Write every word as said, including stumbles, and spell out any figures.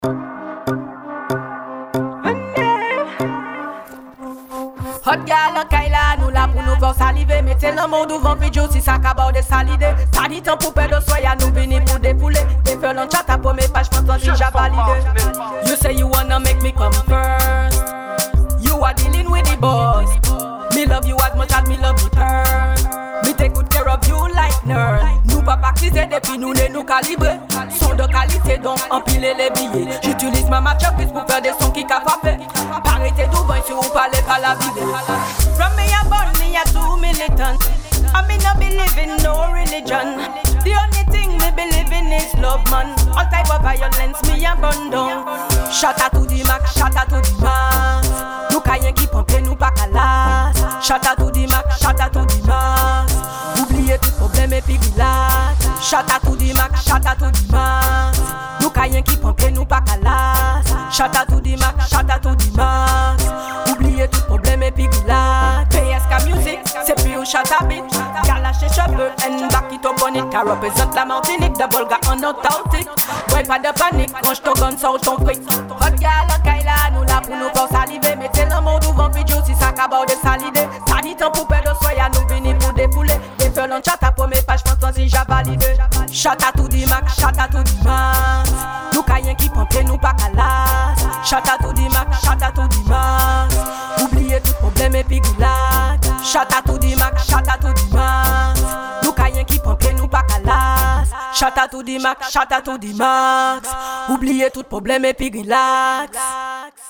Hot gal an Kayla, nous là pour nous faire saliver. Mettez le monde devant vidéo si ça cabot de salide. Ça dit tant pour perdre soya, nous venons pour dépouler. Des feux l'on chat pour mes pages, pense si j'ai validé. You say you wanna make me come first. You are dealing with the boss. Me love you as much as me love you her. Me take good care of you like nurse. Nous pas practiser depuis nous les nous calibrer. Son de qualité donc empiler les billets. J'utilise ma masterpiece pour faire des sons qui capent. Arrêtez d'ouvrir si vous parlez pas la vie. From me a born me a two militant. I me no believe in no religion. The only thing me believe in is love, man. All type of violence me a burn down. Shout out to the max, shout out to the max. Nous cayen qui pompe nous pas calas. Shout out to the max, shout out to the max. Oubliez tout problème et puis relax. Shout out to the max, shout out to the max. Nous cayen qui pompe nous pas calas. Shout out to the max, shout out to the max. Oubliez tout problème et puis relax. P S K Music, c'est plus un chat à bit. Gala chez cheveux, and back it up on it. Car représente la Martinique, double gars en Antarctique. Ouais, pas de panique, range ton gun, sort ton fric. Hot gal en Kayla, nous là pour nous faire saliver. Mettez le monde devant vidéo si ça cabot de salide. Ça dit tant pour perdre soya, nous venons pour dépouler. Des feux l'on chat pour mes pages, pense si j'ai validé. Shout out to the max, shout out to the max. Nous cayen qui pompe nous pas calas. Shout out to the max, shout out to the max. Oubliez tout problème et puis relax. Shout out to the max, shout out to the max. Nous cayen qui pompe nous pas calas. Shout out to the max, shout out to the max. Oubliez tout problème et puis relax.